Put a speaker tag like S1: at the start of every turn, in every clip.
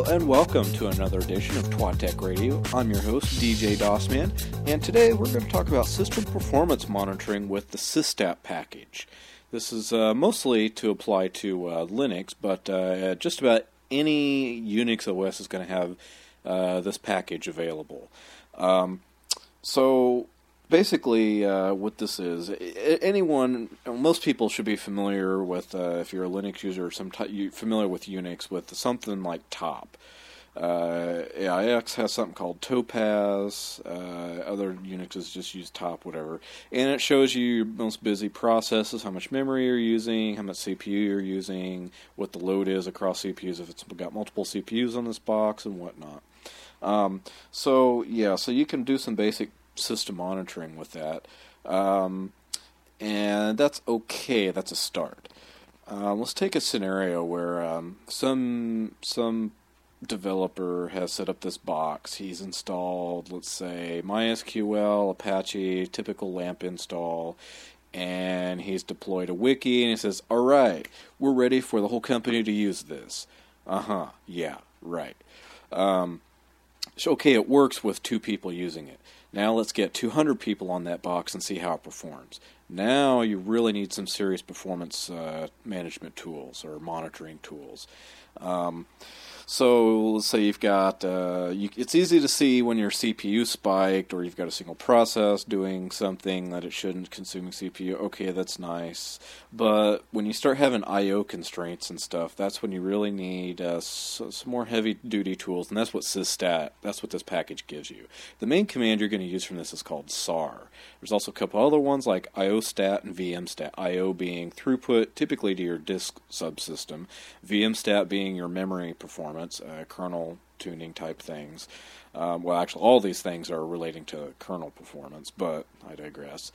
S1: Hello and welcome to another edition of Twat Tech Radio. I'm your host, DJ DOSman, and today we're going to talk about system performance monitoring with the Systat package. This is mostly to apply to Linux, but just about any Unix OS is going to have this package available. So basically, what this is, most people should be familiar with, if you're a Linux user, familiar with Unix, with something like Top. AIX has something called Topaz, other Unixes just use Top, whatever. And it shows you your most busy processes, how much memory you're using, how much CPU you're using, what the load is across CPUs, if it's got multiple CPUs on this box, and whatnot. So you can do some basic system monitoring with that, and that's okay. That's a start. Let's take a scenario where some developer has set up this box. He's installed, let's say, MySQL, Apache, typical LAMP install, and he's deployed a wiki, and he says, "All right, we're ready for the whole company to use this." Yeah, right. Okay, it works with 2 people using it. Now let's get 200 people on that box and see how it performs. Now you really need some serious performance management tools or monitoring tools. So let's say you've got, it's easy to see when your CPU spiked or you've got a single process doing something that it shouldn't, consuming CPU. Okay, that's nice. But when you start having I.O. constraints and stuff, that's when you really need some more heavy-duty tools, and that's what Systat, that's what this package gives you. The main command you're going to use from this is called SAR. There's also a couple other ones like IOStat and VMstat. I.O. being throughput, typically to your disk subsystem. VMstat being your memory performance, kernel tuning type things. Well, actually, all these things are relating to kernel performance, but I digress.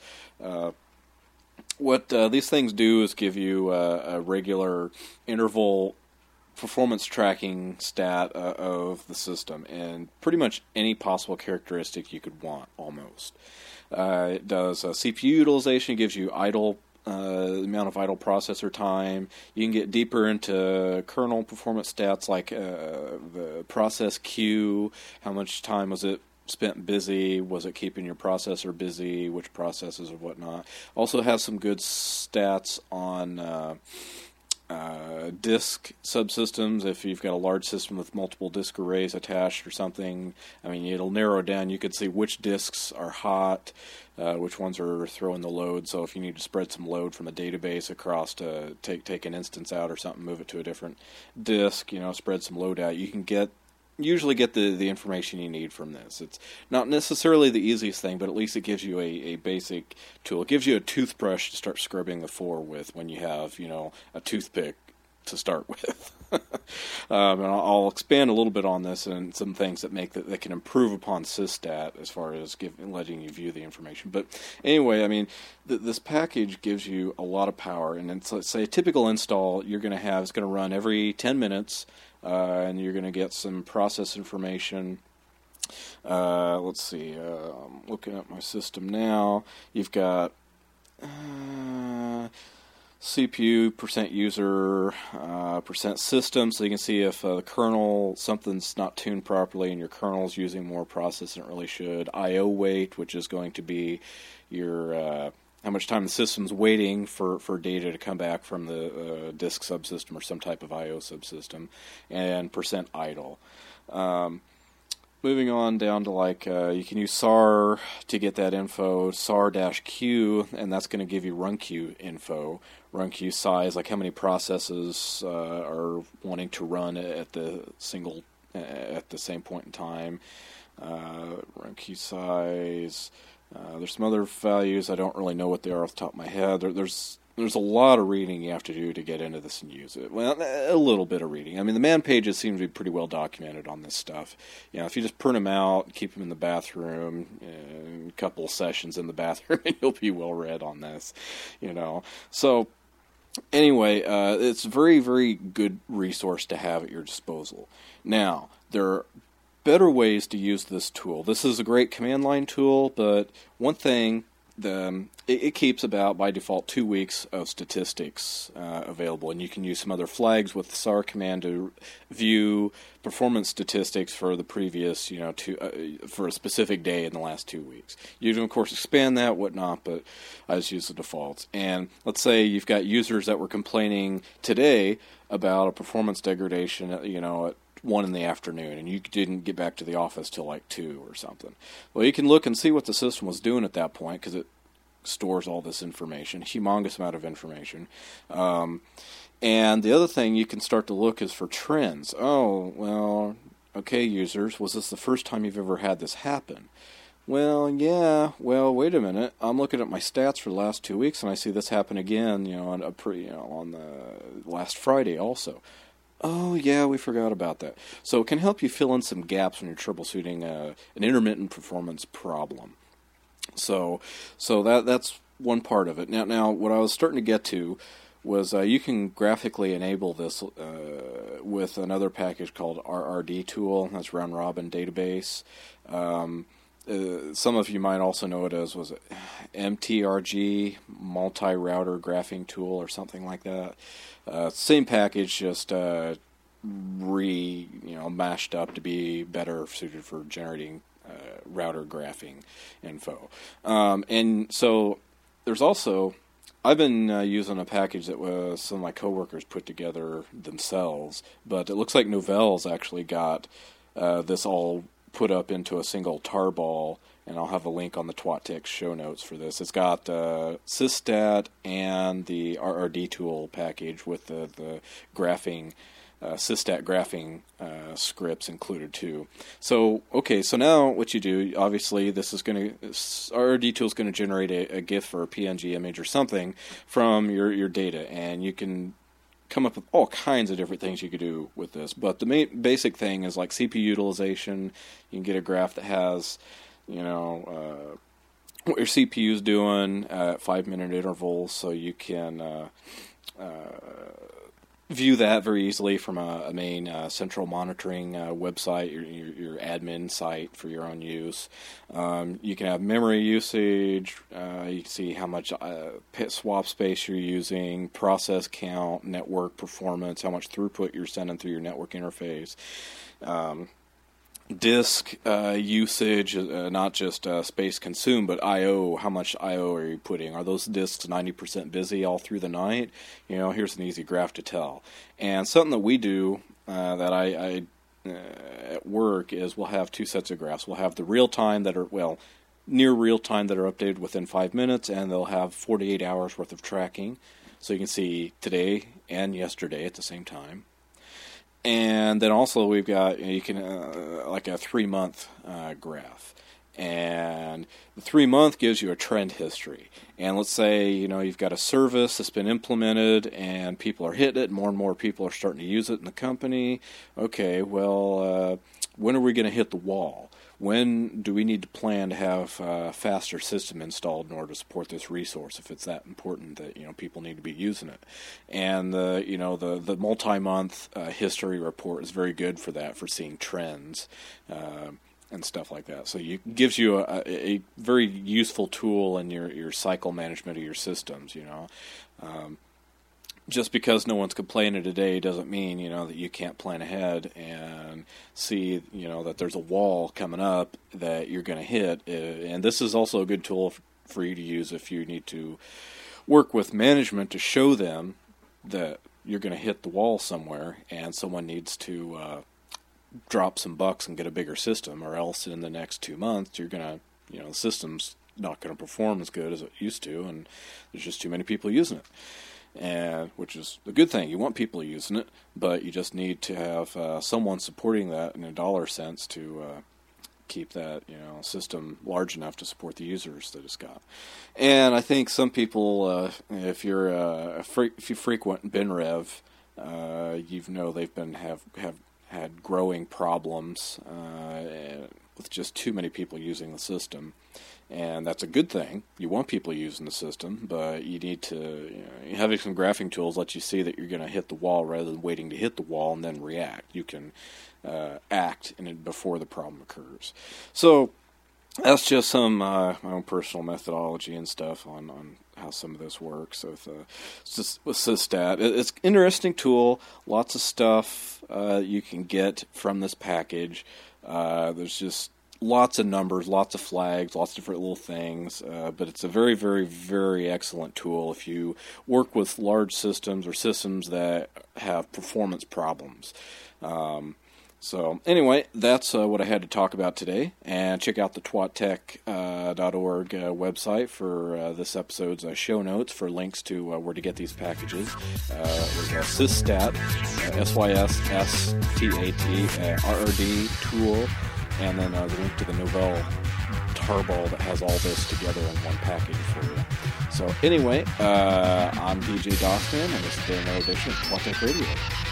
S1: What these things do is give you a regular interval performance tracking stat of the system, and pretty much any possible characteristic you could want, almost. It does CPU utilization, gives you the amount of idle processor time. You can get deeper into kernel performance stats like the process queue, how much time was it spent busy, was it keeping your processor busy, which processes and whatnot. Also has some good stats on disk subsystems. If you've got a large system with multiple disk arrays attached or something, I mean, it'll narrow down. You could see which disks are hot, which ones are throwing the load. So if you need to spread some load from a database across to take an instance out or something, move it to a different disk, spread some load out, you can usually get the information you need from this. It's not necessarily the easiest thing, but at least it gives you a basic tool. It gives you a toothbrush to start scrubbing the floor with when you have, a toothpick to start with. And I'll expand a little bit on this and some things that can improve upon Systat as far as letting you view the information. But anyway, I mean, this package gives you a lot of power, and it's, let's say, a typical install you're going to have is going to run every 10 minutes, and you're going to get some process information. Let's see, I'm looking at my system now. You've got CPU, percent user, percent system, so you can see if the kernel, something's not tuned properly and your kernel's using more process than it really should. I.O. wait, which is going to be your how much time the system's waiting for data to come back from the disk subsystem or some type of I.O. subsystem, and percent idle. Moving on down to you can use SAR to get that info, SAR-Q, and that's going to give you run queue info. Run queue size, like how many processes are wanting to run at the same point in time. Run queue size. There's some other values. I don't really know what they are off the top of my head. There's a lot of reading you have to do to get into this and use it. Well, a little bit of reading. I mean, the man pages seem to be pretty well documented on this stuff. If you just print them out, keep them in the bathroom, a couple of sessions in the bathroom, and you'll be well read on this, So, anyway, it's a very, very good resource to have at your disposal. Now, there are better ways to use this tool. This is a great command line tool, but one thing it keeps about, by default, 2 weeks of statistics available, and you can use some other flags with the SAR command to view performance statistics for the previous, for a specific day in the last 2 weeks. You can, of course, expand that, whatnot, but I just use the defaults. And let's say you've got users that were complaining today about a performance degradation, at 1 in the afternoon, and you didn't get back to the office till like 2 or something. Well, you can look and see what the system was doing at that point, because it stores all this information, humongous amount of information. And the other thing you can start to look is for trends. Oh, well, okay, users, was this the first time you've ever had this happen? Well, yeah. Well, wait a minute. I'm looking at my stats for the last 2 weeks, and I see this happen again, on the last Friday also. Oh, yeah, we forgot about that. So it can help you fill in some gaps when you're troubleshooting an intermittent performance problem. So that's one part of it. Now, what I was starting to get to was you can graphically enable this with another package called RRD tool. That's Round Robin Database. Some of you might also know it as, MTRG, Multi-Router Graphing Tool, or something like that. Same package, just mashed up to be better suited for generating router graphing info. And so there's also, I've been using a package that some of my coworkers put together themselves, but it looks like Novell's actually got this all put up into a single tarball, and I'll have a link on the TWATTix show notes for this. It's got Systat and the RRD tool package with the graphing, Systat graphing scripts included too. So now what you do, obviously, RRD tool is going to generate a GIF or a PNG image or something from your data, and you can come up with all kinds of different things you could do with this. But the main basic thing is like CPU utilization. You can get a graph that has, what your CPU is doing at 5-minute intervals, so you can view that very easily from a main central monitoring website, your admin site for your own use. You can have memory usage. You can see how much swap space you're using, process count, network performance, how much throughput you're sending through your network interface. Disk usage, not just space consumed, but I/O. How much I/O are you putting? Are those disks 90% busy all through the night? Here's an easy graph to tell. And something that we do that I at work is we'll have 2 sets of graphs. We'll have the real time that are, near real time that are updated within 5 minutes, and they'll have 48 hours worth of tracking. So you can see today and yesterday at the same time. And then also we've got, you can, like a 3-month graph. And the 3-month gives you a trend history. And let's say, you've got a service that's been implemented and people are hitting it, more and more people are starting to use it in the company. Okay, well, when are we going to hit the wall? When do we need to plan to have a faster system installed in order to support this resource if it's that important that people need to be using it? And the multi-month history report is very good for that, for seeing trends and stuff like that. So it gives you a very useful tool in your cycle management of your systems. Just because no one's complaining today doesn't mean, that you can't plan ahead and see, that there's a wall coming up that you're going to hit. And this is also a good tool for you to use if you need to work with management to show them that you're going to hit the wall somewhere and someone needs to drop some bucks and get a bigger system, or else in the next 2 months you're going to, the system's not going to perform as good as it used to, and there's just too many people using it. And which is a good thing. You want people using it, but you just need to have someone supporting that in a dollar sense to keep that system large enough to support the users that it's got. And I think some people, if you frequent BinRev, they've have had growing problems with just too many people using the system. And that's a good thing. You want people using the system, but you need to, having some graphing tools let you see that you're going to hit the wall rather than waiting to hit the wall and then react. You can act before the problem occurs. So that's just some my own personal methodology and stuff on how some of this works with SysStat. It's an interesting tool. Lots of stuff you can get from this package. There's just lots of numbers, lots of flags, lots of different little things. But it's a very, very, very excellent tool if you work with large systems or systems that have performance problems. So anyway, that's what I had to talk about today. And check out the twattech.org website for this episode's show notes for links to where to get these packages. It was SysStat, SYSSTAT, RRD tool, and then the link to the Novell tarball that has all this together in one package for you. So anyway, I'm DJ Dossman, and this has been another edition of TwaTech Radio.